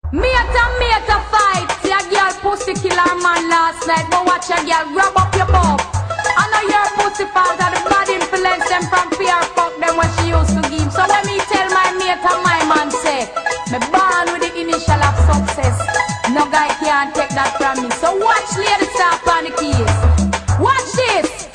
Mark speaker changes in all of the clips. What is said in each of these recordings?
Speaker 1: Mate a fight. See a girl pussy kill her man last night, but watch a girl grab up your bum. I know your pussy fault and the bad influence them from fear fuck them when she used to give. So when me tell my mate and my man say, me born with the initial of success. No guy can't take that from me. So watch lady stop on the keys. Watch this.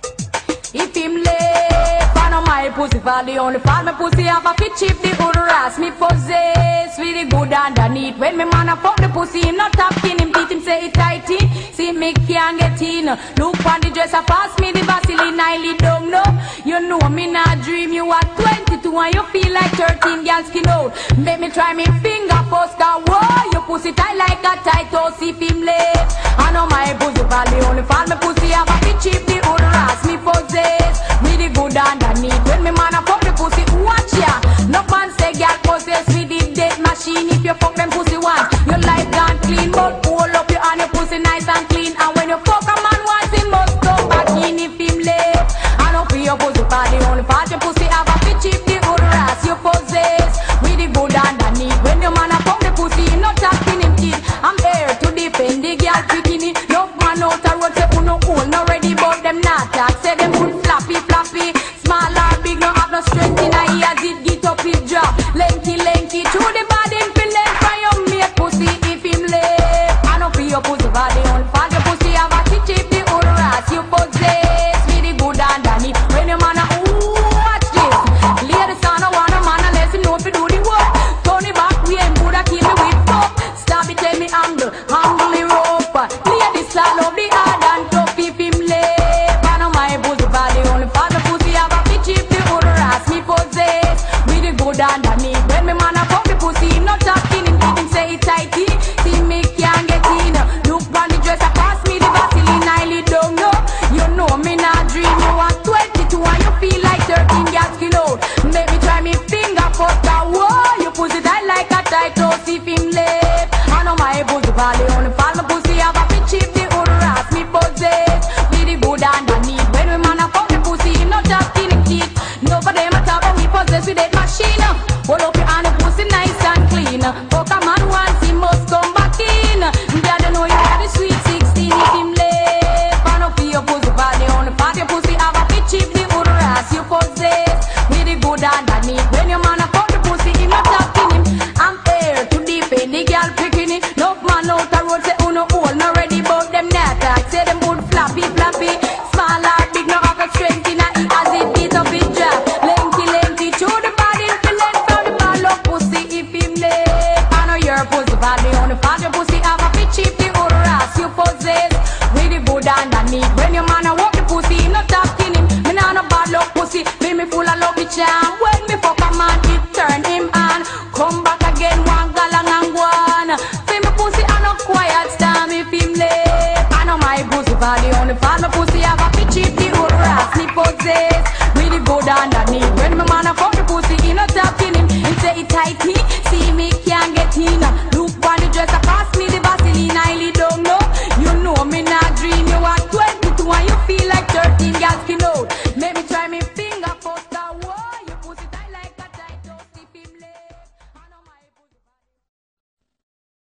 Speaker 1: If him late, I know my pussy fall the only fall. My pussy have a fit chip the good ass. Me possess with the good underneath. When me man a fuck the pussy, him not tapping him teeth. Him say it tighty. See me can't get in. Look on the dresser, pass me the Vaseline. I lead down no. You know me not dream. You are 22 and you feel like 13 girls skin out. Make me try me finger first. Cause whoa, your pussy tight like a tight toast. If him late, I know my pussy fall the only fall. My pussy have a fit chip the good ass. Me possess with the good underneath. When me man a fuck the pussy, watch ya. No man say girl possess with the dead machine. If you fuck them pussy once, your life gone clean. But hold up your hand, your pussy nice and clean. And when you fuck a man once, he must go back in. If him late, I know for your pussy for the only part. Your pussy have a fit chip the good ass. You possess with the good underneath. When your man a fuck the pussy, he not tapping him teeth. I'm here to defend the girl bikini. No man out a road say uno old, no ready but them not talk. Say them good flappy flappy, small or big, no have no strength in a ears. It get up his jaw, lanky lanky. Through the body him feel left from your mate pussy. If him late, I know for your pussy body on fire. Your pussy have a fit chip the old ass. You possess with the good underneath. When your man a watch this, ladies I don't want a man unless him know if he do the work. Turn it back, we ain't good at keep me with fuck. Stop it, tell me angle the rope. Ladies I love the hard and tough. If him late, I know my pussy body only for the pussy have a fit chip the old ass. Me possess with the good underneath. When me man a fuck the pussy, him not talking him keep him say it tighty. See me can't get in. Look on the dresser, pass me the Vaseline. I lead down no. You know me not dream. You are 22 and you feel like 13 girls skin out. Make me try me finger first. Whoa, you pussy tight like a tight toast. If him late, I know my pussy body only fall. My pussy have a fit chip the old ass. Me possess with the good underneath. When we man a fuck the pussy, him not talking him teeth. Nobody them a talk about me possess with that machine. Hold up your hand, the pussy nice and clean. Fuck a man once, he must come back in. Daddy know you got the sweet 16. If him late, I know for your pussy body only part. Your pussy have a fit chip the old ass. You possess with the good underneath. When your man a fuck the pussy, him not talking him. I'm here to defend the girl picking it. No man out the road say uno old, no ready but them not talk. Say them good flappy flappy, small or big, no have a strength in a ear as it beat up his jaw. Lanky lanky, to the body feel length from the ball of pussy. If him late, I know your pussy body on the part. Your pussy have a fit chip the old ass. You possess with the good underneath. When your man a walk the pussy, him not talking him. Me nah no bad luck pussy, me full of love the charm.